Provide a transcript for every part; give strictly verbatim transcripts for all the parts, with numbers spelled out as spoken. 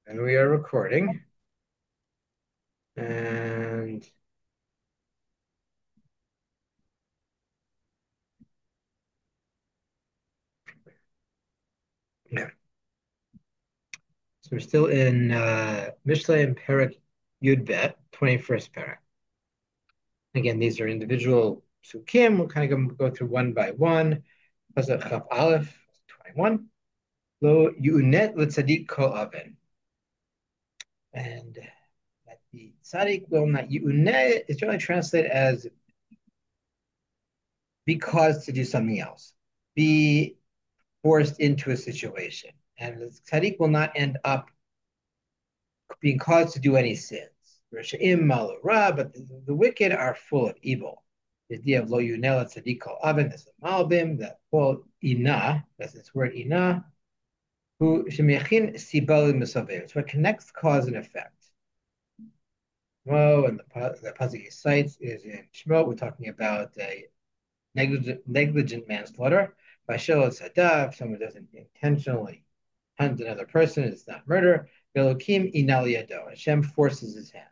And we are recording. And yeah, so we're still in uh, Mishle and Perak Yud Bet, twenty-first Perak. Again, these are individual psukim. We'll kind of go, go through one by one. Pasuk Chaf Aleph, twenty-one. Lo yu'unet l'tzadik kol aven. And that the tzaddik will not yu'unet is generally translated as be caused to do something else, be forced into a situation. And the tzaddik will not end up being caused to do any sins. Risha'im malura, but the, the wicked are full of evil. The idea of lo yunela tzaddik kol aven, that's a malbim, that whole ina, that's this word ina, who shemechin sibal misavev. It's what connects cause and effect. Well, and the, the pasuk he cites is in Shemot. We're talking about a negligent, negligent manslaughter. By shelo sadav, someone doesn't intentionally hunt another person, it's not murder. Elokim inal yado. Hashem forces his hand.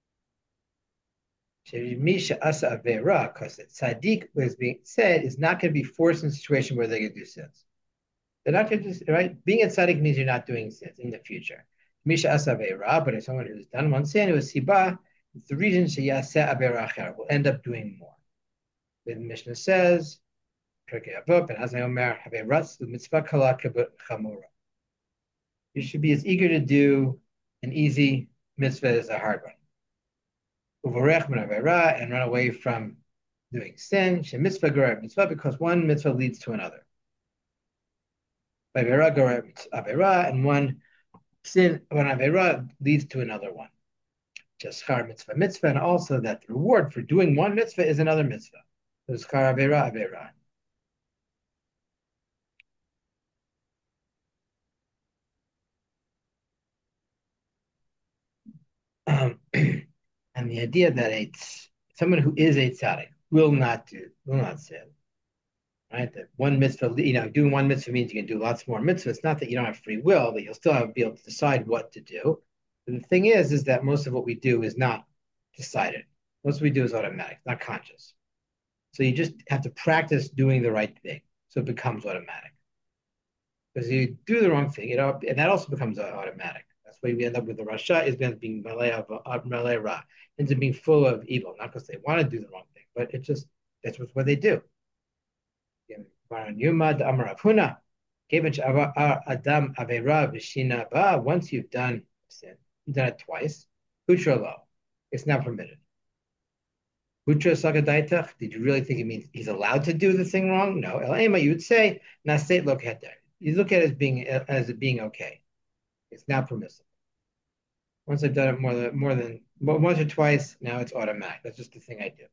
Misha asa avera, because the tzaddik was being said is not going to be forced in a situation where they're going to do sins. They're not going to do, right? Being a tzaddik means you're not doing sins in the future. Misha asa avera, but if someone who's done one sin, it was siba, it's the reason sheyaseh avera acher will end up doing more. The Mishnah says, Pirkei Avot, Ben Azai Omer, haveratz mitzvah kala kibut chamura. You should be as eager to do an easy mitzvah as a hard one. Uvarech min avera, and run away from doing sin. She mitzvah gorer mitzvah, because one mitzvah leads to another. Avera gorer avera, and one sin, one avera leads to another one. Just schar mitzvah mitzvah, and also that the reward for doing one mitzvah is another mitzvah. So schar avera avera. Um, and the idea that a someone who is a tzaddik will not do, will not sin, right? That one mitzvah, you know, doing one mitzvah means you can do lots more mitzvahs. It's not that you don't have free will, but you'll still have to be able to decide what to do. But the thing is, is that most of what we do is not decided. Most of what we do is automatic, not conscious. So you just have to practice doing the right thing, so it becomes automatic. Because you do the wrong thing, it and that also becomes automatic. That's why we end up with the Rasha is being Malay of Malay Ra, ends up being full of evil, not because they want to do the wrong thing, but it just that's what they do. Once you've done sin, you've done it twice. It's not permitted. Did you really think it means he's allowed to do the thing wrong? No. You would say, you look at it as being as it being okay. It's not permissible. Once I've done it more than more than once or twice, now it's automatic. That's just the thing I do.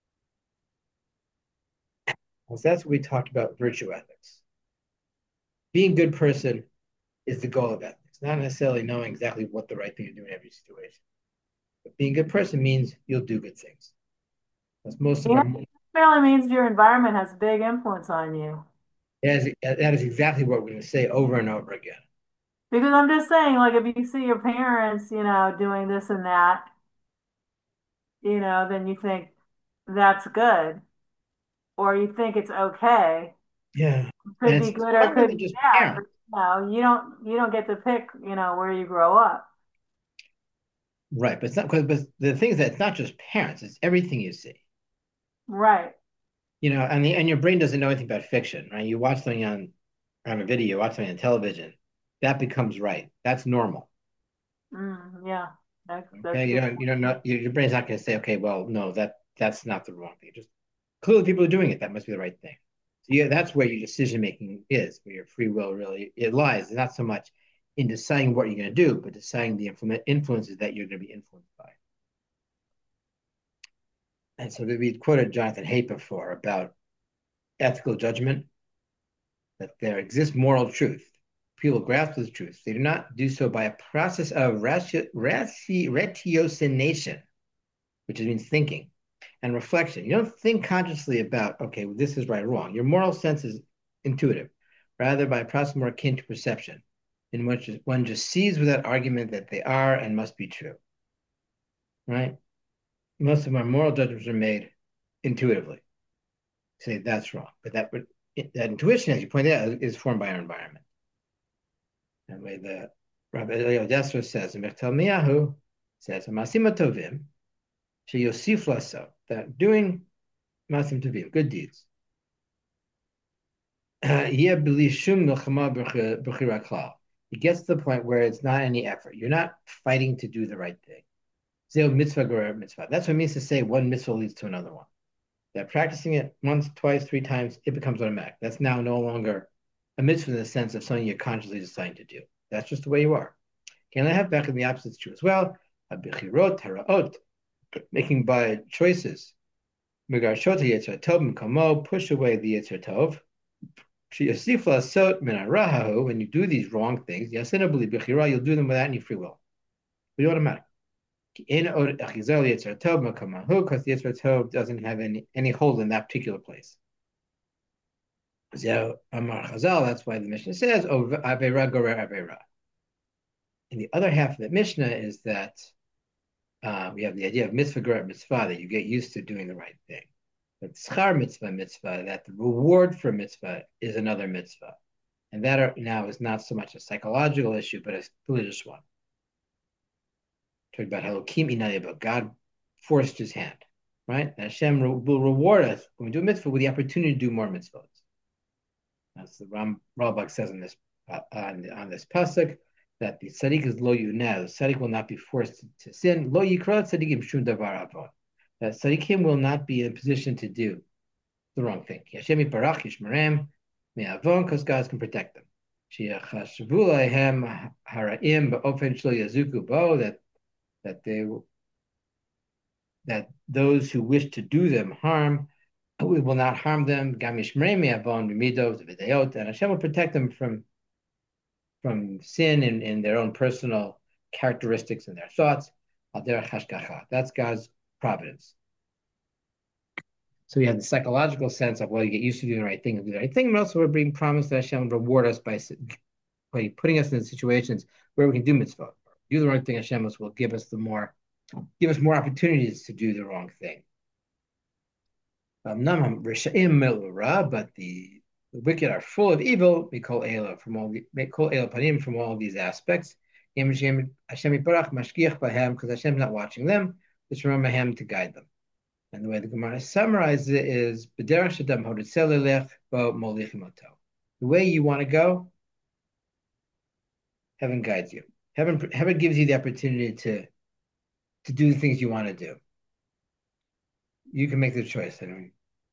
Well, so that's what we talked about virtue ethics. Being a good person is the goal of ethics, not necessarily knowing exactly what the right thing to do in every situation. But being a good person means you'll do good things. That's most of Yeah, our. it really means your environment has a big influence on you. That is, that is exactly what we're going to say over and over again. Because I'm just saying, like, if you see your parents, you know, doing this and that, you know, then you think that's good, or you think it's okay. Yeah, It and could be it's good or it stronger could than be just bad, but parents. you know, you don't you don't get to pick, you know, where you grow up. Right, but it's not. But the thing is that it's not just parents; it's everything you see. Right. You know, and the and your brain doesn't know anything about fiction, right? You watch something on on a video, you watch something on television, that becomes right. That's normal. Mm, yeah. That's that's Okay, you good. don't you don't know your, your brain's not going to say, okay, well, no, that that's not the wrong thing. Just clearly people are doing it. That must be the right thing. So yeah, that's where your decision making is, where your free will really it lies. It's not so much in deciding what you're going to do, but deciding the influ- influences that you're going to be influenced by. And so we quoted Jonathan Haidt before about ethical judgment, that there exists moral truth. People grasp this truth. They do not do so by a process of ratio, ratiocination, which means thinking, and reflection. You don't think consciously about, okay, well, this is right or wrong. Your moral sense is intuitive, rather by a process more akin to perception. in which one just sees without argument that they are and must be true. Right? Most of our moral judgments are made intuitively. Say that's wrong, but that that intuition, as you pointed out, is formed by our environment. And the way the Rabbi Elio Dessler says in Bechtel Miyahu says, "Masim tovim sheyosif laso," that doing masim tovim, good deeds, he gets to the point where it's not any effort. You're not fighting to do the right thing. Mitzvah mitzvah. That's what it means to say one mitzvah leads to another one. That practicing it once, twice, three times, it becomes automatic. That's now no longer a mitzvah in the sense of something you're consciously deciding to do. That's just the way you are. Can I have back in the opposite true as well? Making by choices. Push away the Yetzer Tov. When you do these wrong things, you'll do them without any free will. It'll be automatic. Because the Yetzer Tov doesn't have any, any hold in that particular place. That's why the Mishnah says, Avera gorer Avera. And the other half of the Mishnah is that uh, we have the idea of mitzvah gorer mitzvah, that you get used to doing the right thing. But schar mitzvah mitzvah, that the reward for mitzvah is another mitzvah. And that are, now is not so much a psychological issue, but a religious one. Talk about how but God forced his hand, right? And Hashem will reward us when we do a mitzvah with the opportunity to do more mitzvahs. That's the Ram Ralbach says on this uh, on, on this pasuk, that the tzaddik is lo yunah. The tzaddik will not be forced to, to sin. Lo yikra tzaddikim shum davar avon. That tzaddikim will not be in a position to do the wrong thing. Hashem yiparach yishmerem me'avon, because God can protect them. Shiachashavu lehem haraim ba'ofen shlo yazuku bo, that that they that those who wish to do them harm, we will not harm them. And Hashem will protect them from, from sin in, in their own personal characteristics and their thoughts. That's God's providence. So we have the psychological sense of, well, you get used to doing the right thing and do the right thing, but also we're being promised that Hashem will reward us by, by putting us in situations where we can do mitzvah. Do the right thing, Hashem will give us the more, give us more opportunities to do the wrong thing. Um, but the, the wicked are full of evil. We call Ela from all the, we call Ela Panim from all of these aspects. Hashem because Hashem's not watching them. Just remember Him to guide them. And the way the Gemara summarizes it is, the way you want to go, heaven guides you. Heaven, heaven gives you the opportunity to, to do the things you want to do. You can make the choice. I mean,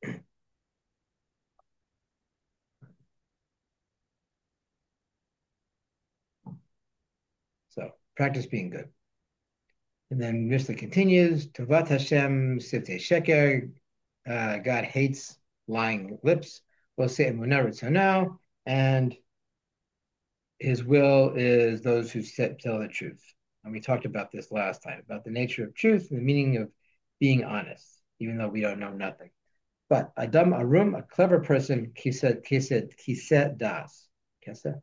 so practice being good. And then Mishnah continues, Tovat Hashem Siftei Sheker, uh, God hates lying lips. We'll say Emunah Ritzonah, and His will is those who tell the truth. And we talked about this last time, about the nature of truth and the meaning of being honest, even though we don't know nothing. But Adam Arum, a clever person, Kised Kised Das. Kised?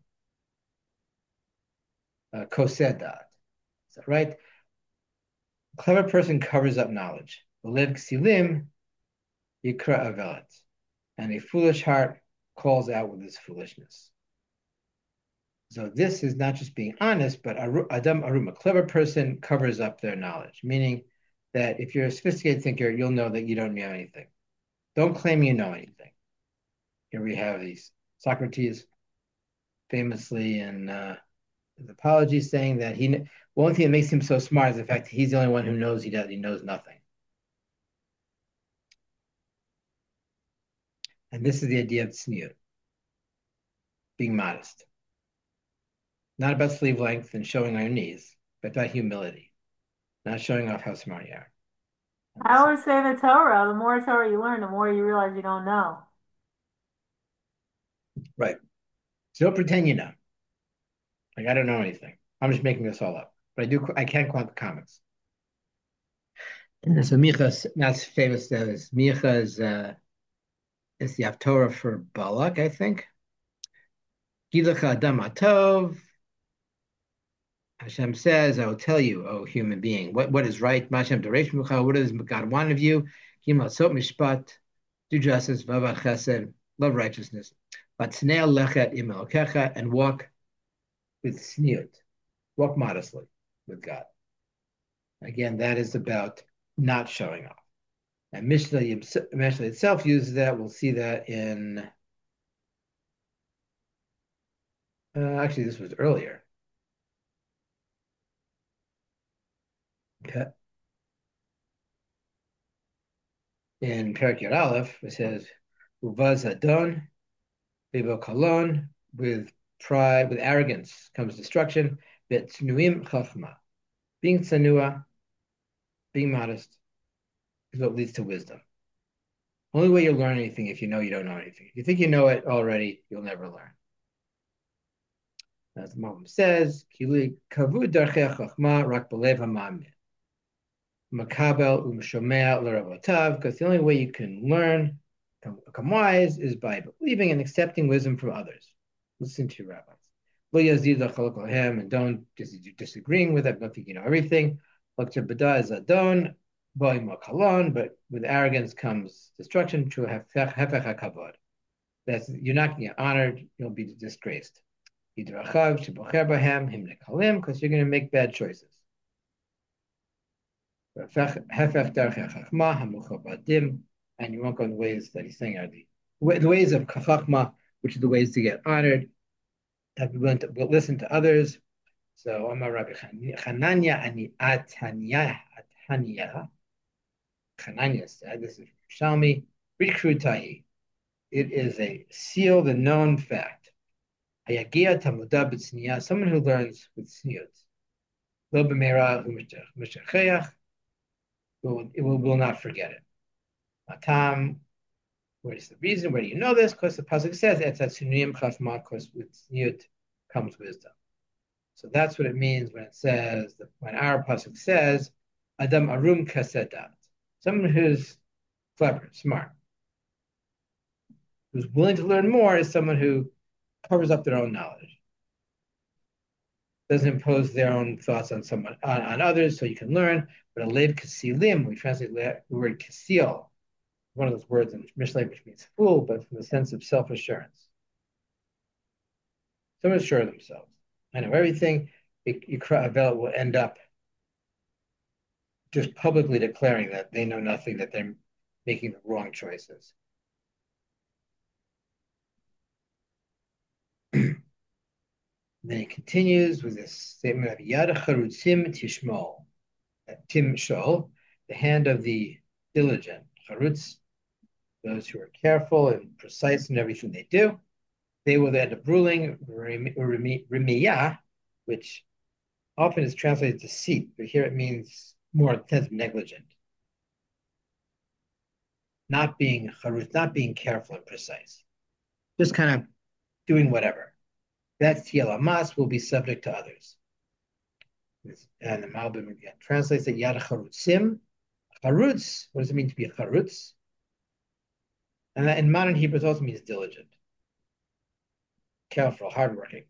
Uh, Kosed Das. Is that right? A clever person covers up knowledge. Lev Ksilim Yikra Avelat. And a foolish heart calls out with his foolishness. So this is not just being honest, but Adam Arum, a clever person, covers up their knowledge, meaning that if you're a sophisticated thinker, you'll know that you don't know anything. Don't claim you know anything. Here we have these Socrates famously in uh, his apologies saying that he, one thing that makes him so smart is the fact that he's the only one who knows he does, he knows nothing. And this is the idea of tzniut, being modest. Not about sleeve length and showing on your knees, but about humility, not showing off how smart you are. I always say the Torah, the more Torah you learn, the more you realize you don't know. Right. So don't pretend you know. Like, I don't know anything. I'm just making this all up. But I do. I can quote the comments. And so Micha, that's famous as Micha is, uh, is the Haftorah for Balak, I think. Gilach Adam Atov, Hashem says, I will tell you, O human being, what, what is right. Mashem Doresh Mucha, what does God want of you? Kimal Sot Mishpat, do justice, Vava Chesed, love righteousness. But Snail Lechet Imel Kecha, and walk with sneut, walk modestly with God. Again, that is about not showing off. And Mishnah, Mishnah itself uses that. We'll see that in, uh, actually, this was earlier. Okay. In Perak Yud Aleph, it says, Uvaz Adon, Bibo Kalon, with pride, with arrogance comes destruction. Bet Tnuim Chachma. Being tsanua, being modest, is what leads to wisdom. Only way you'll learn anything if you know you don't know anything. If you think you know it already, you'll never learn. As the Malbim says, Kili kavu darchei chachma rak belev hamamin. Makabel umshomea l'ravotav, because the only way you can learn, become wise, is by believing and accepting wisdom from others. Listen to your rabbis. Lo yazid l'chalok lahem, and don't just disagreeing with it. Don't think you know everything. L'kter b'da is adon, boy makalon, but with arrogance comes destruction. To hefech hakavod. That's you're not going to get honored. You'll be disgraced. Yidrachav shebocher bahem him nekalim, because you're going to make bad choices. And you won't go in the ways that he's saying are the, the ways of chachma, which are the ways to get honored, have be willing to listen to others. So Amar Rabbi Chananya ani Atanya Atanya Chananya said, this is Shalmi, Rikrutai. It is a sealed and known fact. Hayagia Tamuda b'tzniya, someone who learns with sniut. Lo b'meira u'mishacheach, it will, will not forget it. Tom, what is the reason? Where do you know this? Because the pasuk says it's at suniyim chachma, because with sniut comes wisdom. So that's what it means when it says that when our pasuk says Adam arum kasedat, someone who's clever, smart, who's willing to learn more, is someone who covers up their own knowledge, doesn't impose their own thoughts on someone on, on others, so you can learn. But a lev kasilim, we translate the word kasil, one of those words in Mishlei which means fool, but from the sense of self-assurance. Someone assure themselves. I know everything. Yikra will end up just publicly declaring that they know nothing, that they're making the wrong choices. Then he continues with this statement of Yad Charutzim Tishmol, Tim Shol, the hand of the diligent, Charutz, those who are careful and precise in everything they do. They will end up ruling, Remiyah, which often is translated deceit, but here it means more intense, negligent. Not being Charutz, not being careful and precise, just kind of doing whatever. That Tielamas will be subject to others. And the Malbim again translates it Yad Charutzim. Charutz, what does it mean to be a Charutz? And that in modern Hebrew it also means diligent, careful, hardworking.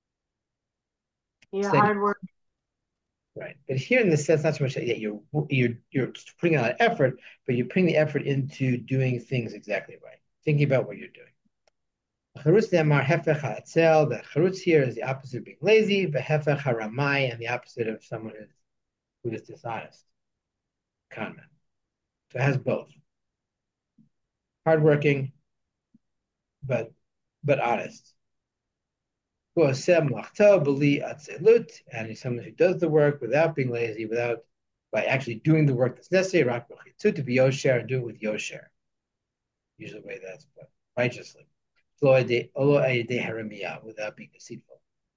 Yeah, hard work. Right. But here in this sense, not so much that you're you're you're putting out effort, but you're putting the effort into doing things exactly right, thinking about what you're doing. Charutz demar hefech ha'atzel. The charutz here is the opposite of being lazy. The hefech haramai, and the opposite of someone who is dishonest. Conman. So it has both. Hardworking, but but honest. And he's someone who does the work without being lazy, without by actually doing the work that's necessary. To be yosher and do it with yosher. Usually the way that's put, righteously. Without being deceitful.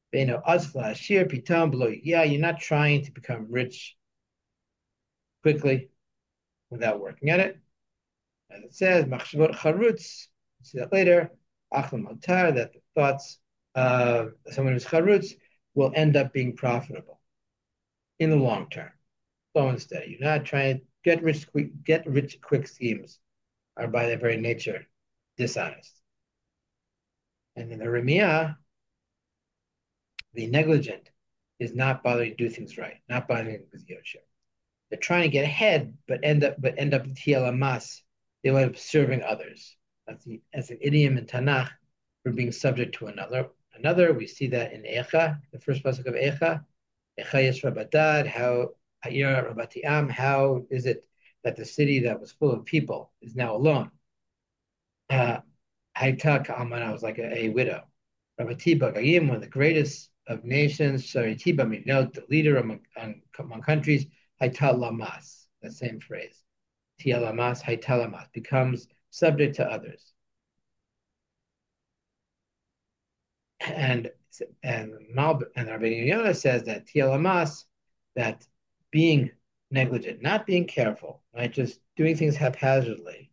Yeah, you're not trying to become rich quickly without working at it. As it says, machshavot charutz, see that later, achlam altar, that the thoughts of someone who's charutz will end up being profitable in the long term. Slow and steady. You're not trying to get rich quick, get rich quick schemes are by their very nature dishonest. And in the Remiyah, the negligent, is not bothering to do things right, not bothering with Yosher. They're trying to get ahead, but end up but end up with Tielamas. They end up serving others. That's, the, that's an idiom in Tanakh for being subject to another. Another, we see that in Echa, the first pasuk of Echa. Echa Yisrabadad, how Ha'ir Rabatiam, how is it that the city that was full of people is now alone? Uh, Haita Ka'amana was like a, a widow. Rabatiba Gayim, one of the greatest of nations, Saritiba Minot, the leader among, among countries, Haita Lamas, the same phrase. Tia Lamas, Haita Lamas, becomes subject to others. And and Mal and Rabbi Yonah says that Tia Lamas, that being negligent, not being careful, right, just doing things haphazardly,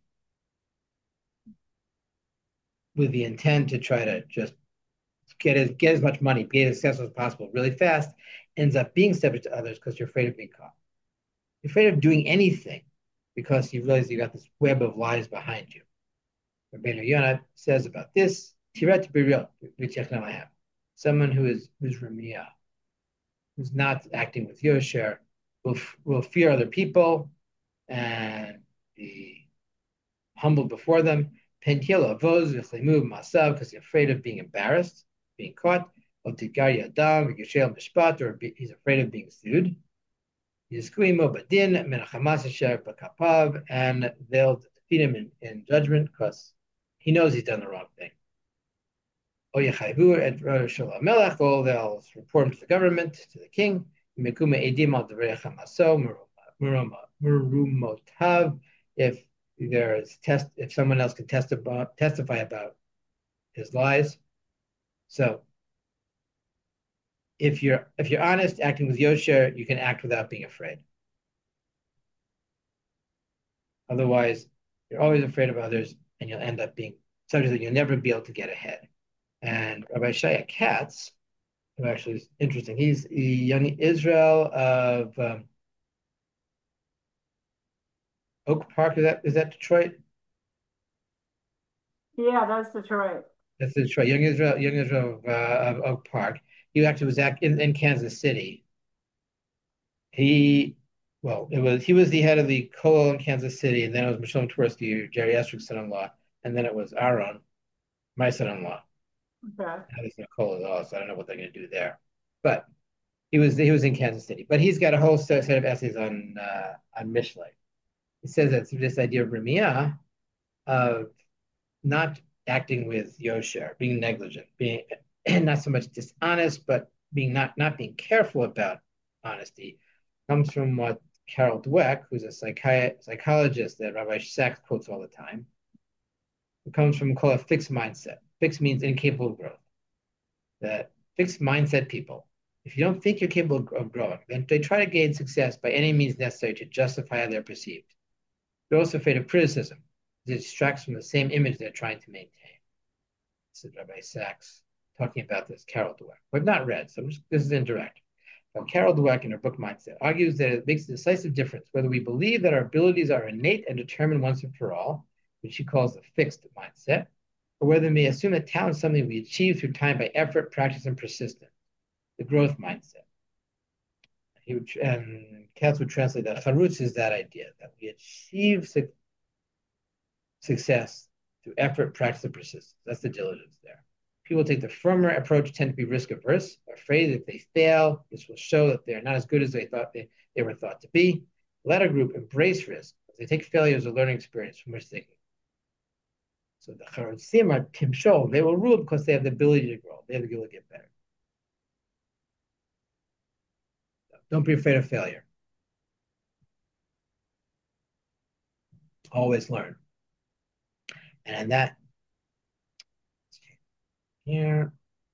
with the intent to try to just get as get as much money, get as successful as possible really fast, ends up being subject to others because you're afraid of being caught. You're afraid of doing anything because you realize you got this web of lies behind you. Rabbeinu Yonah says about this, Tirat B'Real, someone who is who's Ramiyah, who's not acting with Yosher, will will fear other people and be humbled before them. Pentila voz v'chlimu masav, because he's afraid of being embarrassed, being caught. Or adam v'yishel mishpat, or he's afraid of being sued. Yizkuimo badin menachamas asher b'kapav, and they'll defeat him in, in judgment because he knows he's done the wrong thing. Or yechayvu et shel melech, or they'll report him to the government, to the king. Mekume edim al devrei chamaso murumotav, if there's test if someone else can test about, testify about his lies. So if you're if you're honest, acting with Yosher, you can act without being afraid. Otherwise, you're always afraid of others, and you'll end up being subject that you'll never be able to get ahead. And Rabbi Shaya Katz, who actually is interesting, he's a young Israel of um, Oak Park. Is that is that Detroit? Yeah, that's Detroit. That's Detroit. Young Israel, Young Israel of, uh, of Oak Park. He actually was act in, in Kansas City. He, well, it was he was the head of the Kollel in Kansas City, and then it was Mishlomo Tversky, Jerry Estrich's son-in-law, and then it was Aaron, my son-in-law. Okay. Now there's no Kollel at all, so I don't know what they're going to do there. But he was he was in Kansas City, but he's got a whole set, set of essays on uh, on Mishlei. He says that this idea of Ramiyah, of not acting with Yosher, being negligent, being not so much dishonest, but being not not being careful about honesty, comes from what Carol Dweck, who's a psychi- psychologist that Rabbi Sachs quotes all the time. It comes from called a fixed mindset. Fixed means incapable of growth. That fixed mindset people, if you don't think you're capable of growing, then they try to gain success by any means necessary to justify how they're perceived. They're also afraid of criticism. It distracts from the same image they're trying to maintain. This is Rabbi Sachs talking about this, Carol Dweck. We've not read, so just, this is indirect. Now, Carol Dweck, in her book Mindset, argues that it makes a decisive difference whether we believe that our abilities are innate and determined once and for all, which she calls the fixed mindset, or whether we may assume that talent is something we achieve through time by effort, practice, and persistence, the growth mindset. He would, and Katz would translate that charutz is that idea, that we achieve su- success through effort, practice, and persistence. That's the diligence there. People take the firmer approach, tend to be risk averse, afraid that if they fail, this will show that they're not as good as they thought they, they were thought to be. The latter group embrace risk. They take failure as a learning experience from which they can. So the charutzim are timshol. They will rule because they have the ability to grow. They have the ability to get better. Don't be afraid of failure. Always learn. And that here.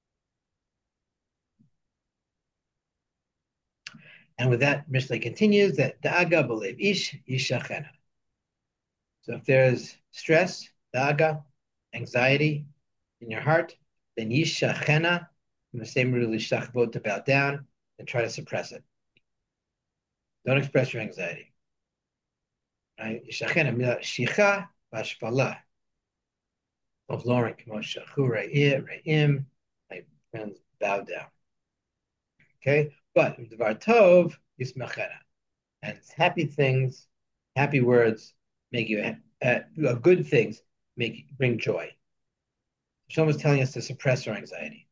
And with that, Mishlei continues that da'aga b'lev ish yishachena. So if there's stress, da'aga, anxiety in your heart, then yishachena, from the same root lishachvot, to bow down, and try to suppress it. Don't express your anxiety. Right? Yishachena milah shicha v'ashpala. Of lowering, k'mo shachu re'im, like friends, bow down. Okay? But Dvar Tov Yismachena. And happy things, happy words make you uh, uh, good things make bring joy. Someone's telling us to suppress our anxiety.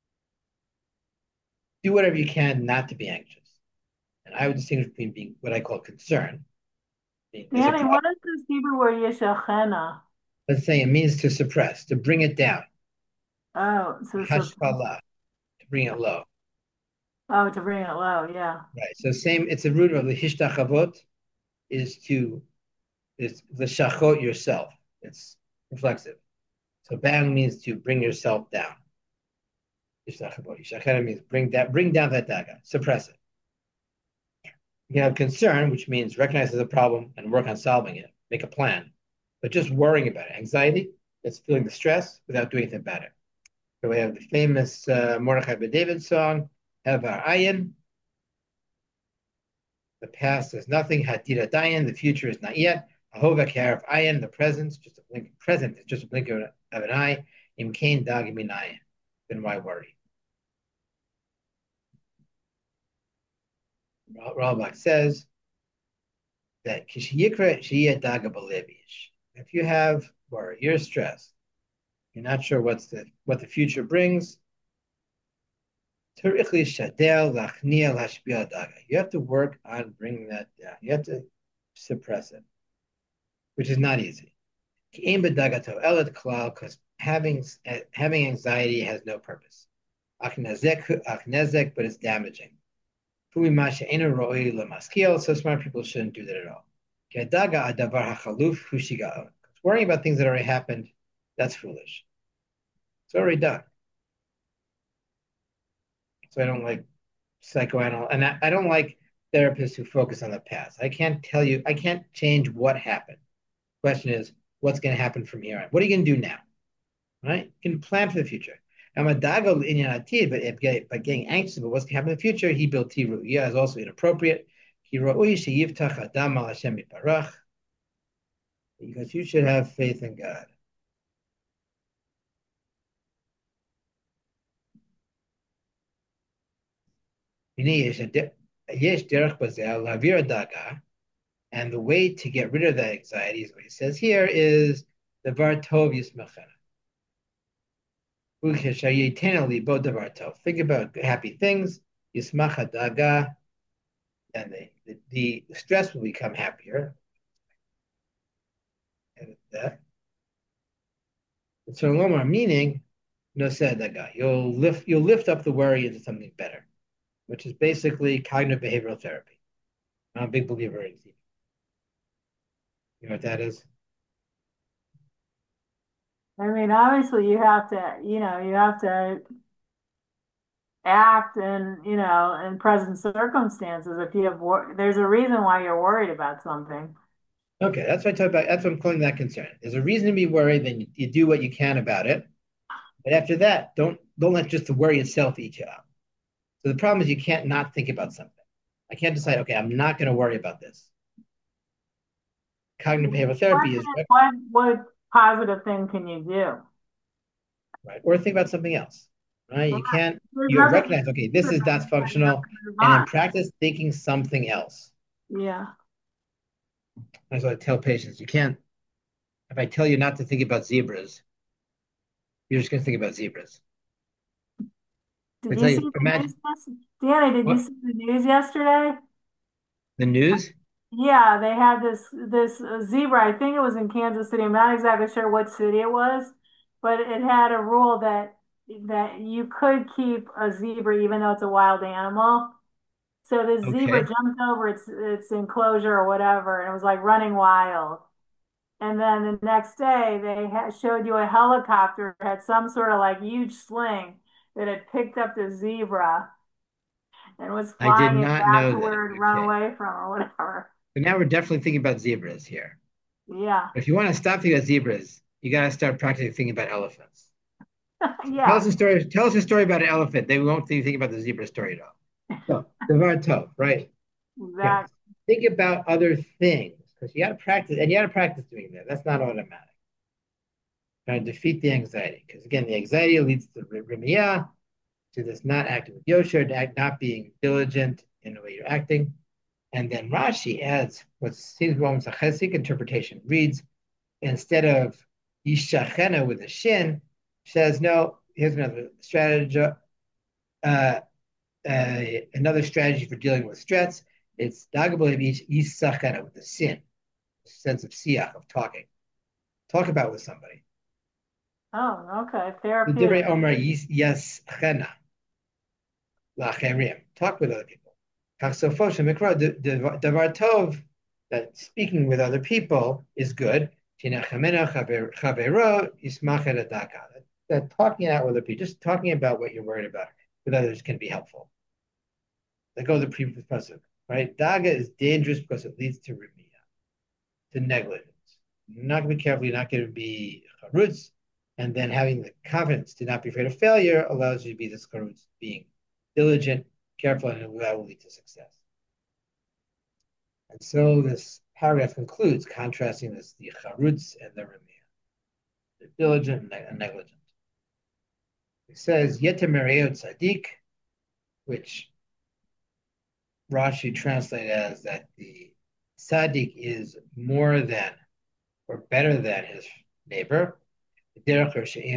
Do whatever you can not to be anxious. And I would distinguish between being what I call concern. I mean, there's a Danny, problem. what is this Hebrew word yeshachena? Let's say it means to suppress, to bring it down. Oh, so suppress. Hashkalah, to bring it low. Oh, to bring it low. Yeah. Right. So same. It's a root of the hishtachavot is to is the shachot yourself. It's reflexive. So bang means to bring yourself down. Hishtachavot. Shachera means bring that bring down that daga, suppress it. You have concern, which means recognize there's a problem and work on solving it, make a plan. But just worrying about it, anxiety, that's feeling the stress without doing anything about it. So we have the famous uh, Mordechai Ben David song, Hevar Ayin. The past is nothing, Hatira Dayan, the future is not yet. Ahova Karaf Ayin, the present, just a blink, present is just a blink of an eye. Im Kain Dag Minayin. Then why worry? Ralbach says that if you have worry, you're stressed, you're not sure what's the what the future brings. You have to work on bringing that down. You have to suppress it, which is not easy. Because having having anxiety has no purpose. But it's damaging. So smart people shouldn't do that at all. Worrying about things that already happened, that's foolish. It's already done. So I don't like psychoanalysis, and I, I don't like therapists who focus on the past. I can't tell you, I can't change what happened. The question is, what's going to happen from here on? What are you going to do now? Right? You can plan for the future. I'm a dago inyanatid, but if, by getting anxious about what's going to happen in the future, he built tiru. Yeah, is also inappropriate. Because you should have faith in God. And the way to get rid of that anxiety is what he says here is the vartov yismachena. Think about happy things. Yismacha daga, and the, the, the stress will become happier. And that. So Lomar meaning no said daga. You'll lift you'll lift up the worry into something better, which is basically cognitive behavioral therapy. I'm a big believer in it. You know what that is? I mean, obviously you have to, you know, you have to act in, you know, in present circumstances. If you have, wor there's a reason why you're worried about something. Okay, that's what I talk about. That's what I'm calling that concern. There's a reason to be worried, then you, you do what you can about it. But after that, don't don't let just the worry itself eat you up. So the problem is you can't not think about something. I can't decide, okay, I'm not going to worry about this. Cognitive behavioral therapy is What what positive thing can you do? right, or think about something else. Right? Yeah, You can't. there's You nothing recognize, okay, this is not you have functional, to move and then on. practice thinking something else. Yeah. That's what I tell patients. You can't. If I tell you not to think about zebras, you're just going to think about zebras. Did I you tell see you, the imagine news? yes- Danny, did you what see the news yesterday? the news. Yeah, they had this this uh, zebra. I think it was in Kansas City. I'm not exactly sure what city it was, but it had a rule that that you could keep a zebra even though it's a wild animal. So the zebra Okay, jumped over its its enclosure or whatever, and it was like running wild. And then the next day, they ha showed you a helicopter had some sort of like huge sling that had picked up the zebra and was I did flying it not back know to that. where it had run Okay, away from or whatever. but now we're definitely thinking about zebras here. Yeah. If you want to stop thinking about zebras, you got to start practicing thinking about elephants. So tell Yeah, us a story. Tell us a story about an elephant. They won't think, think about the zebra story at all. So Devar Tov, right? Yeah. exactly. Think about other things because you got to practice, and you got to practice doing that. That's not automatic. Trying to defeat the anxiety because again, the anxiety leads to remiyah. to this not acting with Yosher, act not being diligent in the way you're acting. And then Rashi adds what seems almost a chesik interpretation. Reads, instead of Yishachena with a shin, says, no, here's another strategy, uh, uh, another strategy for dealing with stress. It's Dagabal Yishachena with the sin, sense of siach, of talking. Talk about with somebody. Oh, okay. The Divrei Therapeutic. Omer Yishachena. Lacherim. Talk with other people. Davar Tov, that speaking with other people is good. That talking out with other people, just talking about what you're worried about with others can be helpful. That goes the previous pasuk, right? Daga is dangerous because it leads to remia, to negligence. You're not going to be careful. You're not going to be charutz, and then having the confidence to not be afraid of failure allows you to be this charutz, being diligent, careful, and that will lead to success. And so this paragraph concludes contrasting this the charutz and the remia, the diligent and negligent. It says yetemereo tzaddik, which Rashi translated as that the tzaddik is more than or better than his neighbor, and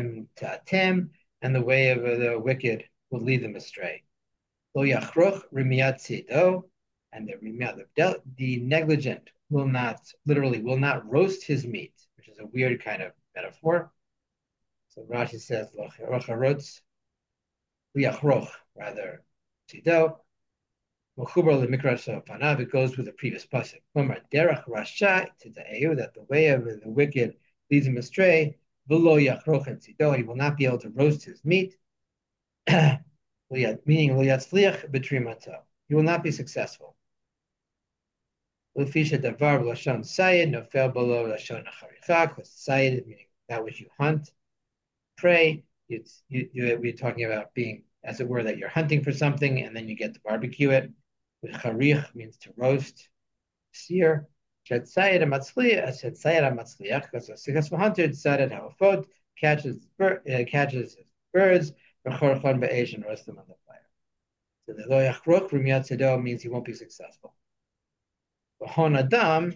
the way of the wicked will lead them astray. Lo yachroch remiyat tzido, and the remiyat, the, the negligent will not, literally, will not roast his meat, which is a weird kind of metaphor. So Rashi says, lo charotz, yachroch, rather, tzido, Mechubar lemikras panav, it goes with the previous pasuk. Omar derech rasha tita'eu, that the way of the wicked leads him astray. V'lo yachroch and tzido, he will not be able to roast his meat. Meaning lo yatzliach b'trimato, he will not be successful. L'fisha davar b'lashon sayid nofel below lashon acharicha, because sayid meaning that which you hunt, prey. It's you, you, we're talking about being, as it were, that you're hunting for something and then you get to barbecue it. Charich means to roast, sear. Shetzayed amatzliach, shetzayed amatzliach, because a successful hunter decided how a foot catches bir, uh, catches birds, v'chorchon be'esh, and roast them on the fire. So the lo yachroch rumiyat tzedor means he won't be successful. V'hon adam,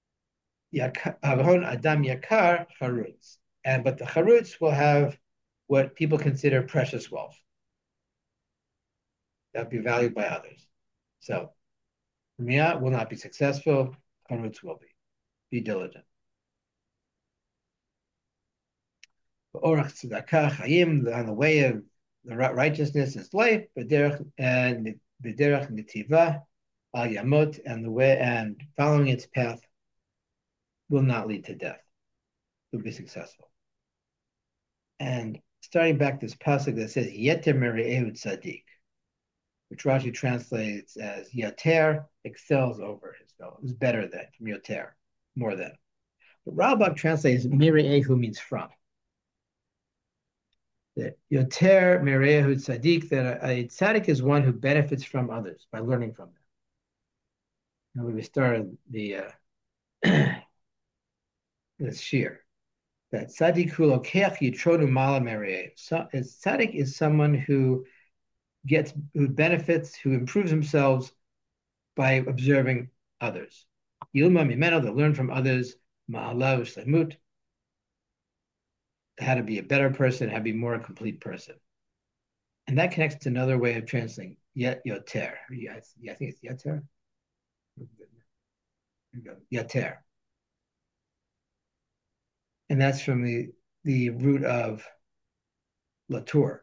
v'hon adam yakar charutz, and but the charutz will have what people consider precious wealth that will be valued by others. So, Mia will not be successful, Charutz will be. Be diligent. Orach tzedakah chayim, on the way of the righteousness is life, b'derech and b'derech netiva al yamot, and the way and following its path will not lead to death. Will be successful. And starting back this pasuk that says Yeter mere'ehu tzaddik, which Rashi translates as Yater, excels over his fellow, is better than, from Yoter, more than. But Ralbach translates Mire'ehu means from. That Yoter Mire'ehu Tzaddik, that a, a tzaddik is one who benefits from others by learning from them. Now we started the uh, this shir. That tzaddik hu lokeach yitronu mala Mire'ehu. So, tzaddik is someone who gets, who benefits, who improves themselves by observing others. Yilma mimeno, they learn from others, ma'alav shlemut, how to be a better person, how to be more a complete person. And that connects to another way of translating yet yoter. Yeah, I think it's yoter. Yoter. And that's from the, the root of latour,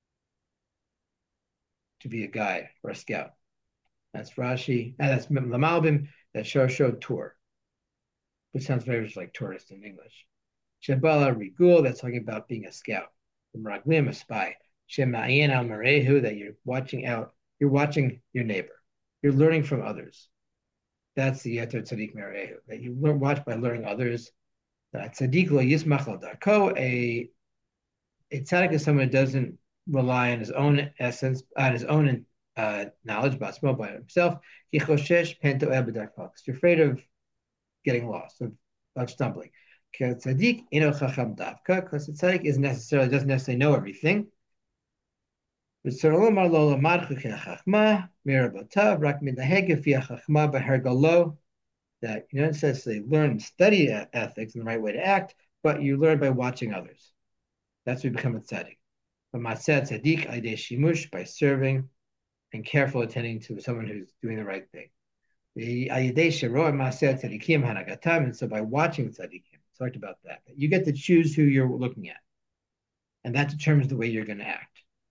to be a guide or a scout. That's Rashi, and that's Lamalbim, that Shosho Tour, which sounds very much like tourist in English. Shabala Rigul, that's talking about being a scout. Raglim, a spy. Shema'ayin al Marehu, that you're watching out, you're watching your neighbor. You're learning from others. That's the Yeter Tzaddik Marehu, that you learn, watch by learning others. Tzaddik lo yismach al darko, a tzaddik is someone who doesn't rely on his own essence, on his own uh, knowledge, basmo, by himself. Because you're afraid of getting lost, of, of stumbling. Because tzaddik isn't necessarily, doesn't necessarily know everything. וסרלום לו למד חוקי החכמה, מרבותיו, רק מתנהג לפי החכמה בהרגלו, that you know it says they learn and study ethics and the right way to act, but you learn by watching others. That's when you become a tzaddik. But matzah tzaddik aydei shimush by serving and careful attending to someone who's doing the right thing. The aydei shero matzah tzaddikim hanagatam, and so by watching tzaddikim, talked about that. You get to choose who you're looking at, and that determines the way you're going to act.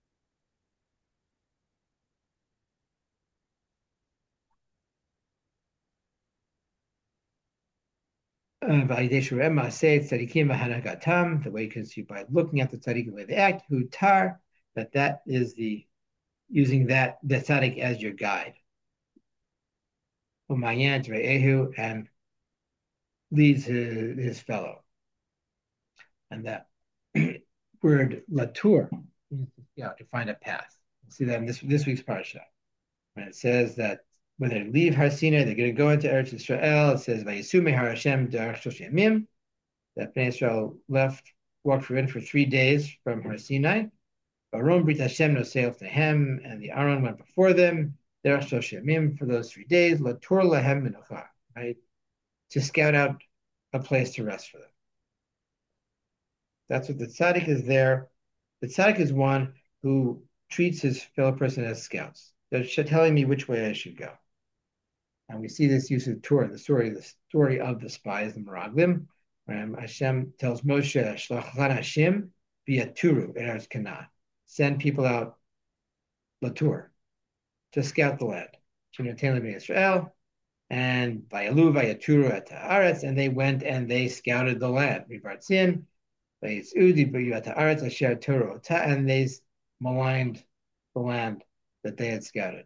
Uh, the way you can see by looking at the tzaddik, the way they act, who tar, that that is the using that the tzaddik as your guide. And leads his, his fellow. And that word latour means yeah, to find a path. We'll see that in this, this week's parsha. When it says that when they leave Har Sinai, they're going to go into Eretz Israel. It says, "Vayisume Har Hashem derech shlosh yamim," that Bnei Israel left, walked for in for three days from Har Sinai. Aron Brit Hashem nosei lehem, and the Aaron went before them derech shlosh yamim for those three days. Latur lahem menucha, right, to scout out a place to rest for them. That's what the tzaddik is there. The tzaddik is one who treats his fellow person as scouts. They're telling me which way I should go. And we see this use of Torah, the story, the story of the spies, the Meraglim. Um, Hashem tells Moshe, "Shlachan Hashem v'yaturu eretz Canaan." Send people out latur to scout the land. Shenoten Israel, and vayalu vayaturu et haaretz, and they went and they scouted the land. Mivartzin, vayitzudi b'yu et haaretz asher Torah, and they maligned the land that they had scouted.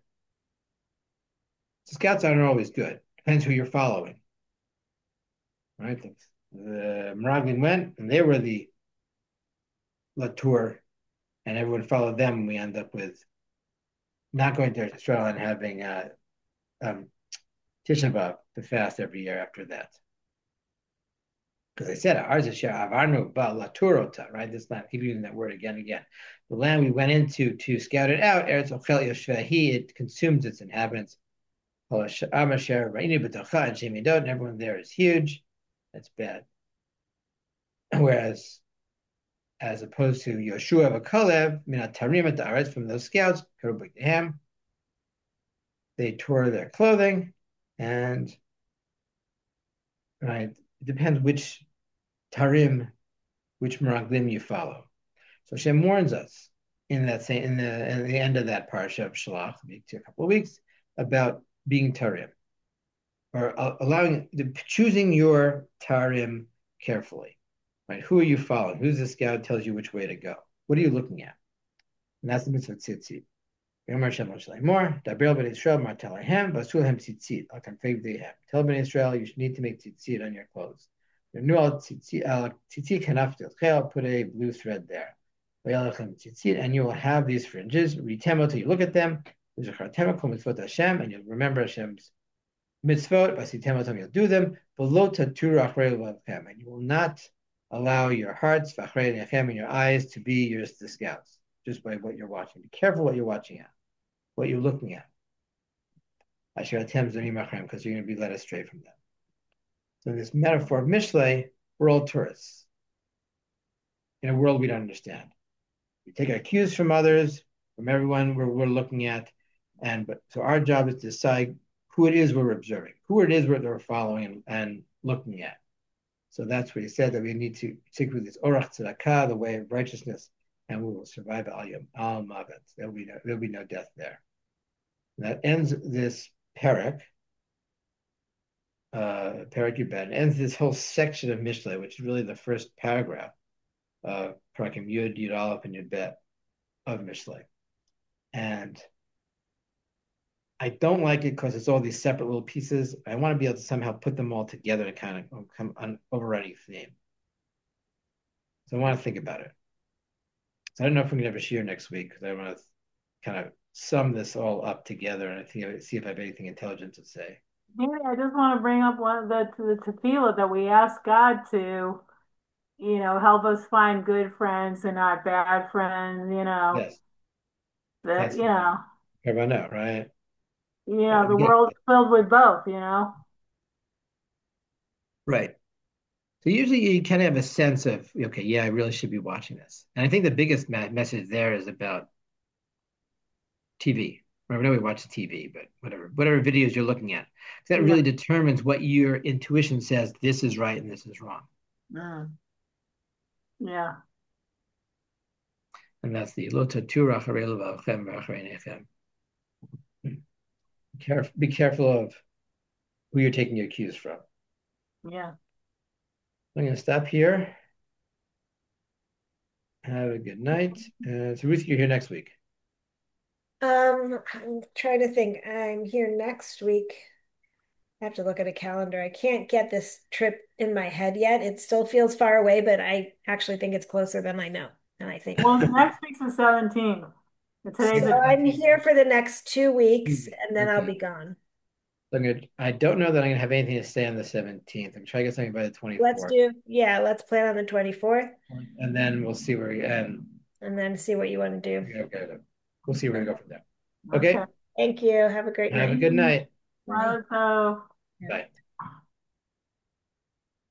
So scouts aren't always good. Depends who you're following. Right? The, the Meraglim went, and they were the Latour, and everyone followed them. And we end up with not going to Israel and having uh, um, Tisha B'Av, the fast every year after that. Because I said, ours is Avarnu Laturota, right? This land, keep using that word again and again. The land we went into to scout it out, Eretz Ochel Yoshvehi, it consumes its inhabitants. And everyone there is huge. That's bad. Whereas, as opposed to Yoshua Vakalev, Minatarim at the Aretz, from those scouts, they tore their clothing, and right, it depends which Tarim, which Meraglim you follow. So Hashem warns us in that same in the in the end of that parsha of Shalach, a couple of weeks, about being tarim, or uh, allowing the, choosing your tarim carefully, right? Who are you following? Who's the scout tells you which way to go? What are you looking at? And that's the mitzvah tzitzit. Tell Bnei Israel you should need to make tzitzit on your clothes. Put a blue thread there. And you will have these fringes. You look at them. And you'll remember Hashem's mitzvot. You'll do them. And you will not allow your hearts and your eyes to be your the scouts just by what you're watching. Be careful what you're watching at, what you're looking at. Because you're going to be led astray from them. So in this metaphor of Mishlei, we're all tourists in a world we don't understand. We take our cues from others, from everyone we're, we're looking at, and but so our job is to decide who it is we're observing, who it is we're following and, and looking at. So that's what he said, that we need to stick with this orach tzedakah, the way of righteousness, and we will survive al yom al mavet. There'll be no there'll be no death there. And that ends this parak. Uh, Parak Yud ends this whole section of Mishlei, which is really the first paragraph of Parakim Yud, Yud Aleph, and Yud Bet of Mishlei. And I don't like it because it's all these separate little pieces. I want to be able to somehow put them all together to kind of come an overriding theme. So I want to think about it. So I don't know if we're going to have a shir next week because I want to kind of sum this all up together and I think see if I have anything intelligent to say. Yeah, I just want to bring up one of the the tefillah that we ask God to, you know, help us find good friends and not bad friends, you know. Yes. That, That's you know, everyone know, right? you Uh, know, the again, world's filled with both, you know. right. So usually you kind of have a sense of, okay, yeah, I really should be watching this. And I think the biggest ma message there is about T V. Right? I know we watch the T V, but whatever, whatever videos you're looking at, that Yeah. really determines what your intuition says this is right and this is wrong. Mm. Yeah. And that's the lo tatura acharei levavchem v'acharei neinchem. Caref- Be careful of who you're taking your cues from. Yeah. I'm going to stop here. Have a good night. Uh, so Ruth, you're here next week. Um, I'm trying to think. I'm here next week. I have to look at a calendar. I can't get this trip in my head yet. It still feels far away, but I actually think it's closer than I know. And I think. Well, next week's the seventeenth. And So today's the I'm twenty-eighth. here for the next two weeks and then I'll Okay. be gone. So I'm gonna, I don't know that I'm going to have anything to say on the seventeenth. I'm trying to get something by the Let's twenty-fourth. do, yeah, let's plan on the twenty-fourth And then we'll see where we end. and then see what you want to do. Okay, okay. We'll see where we go from there. Okay. Okay. Thank you. Have a great Have a night. good night. Bye. Well, so Bye.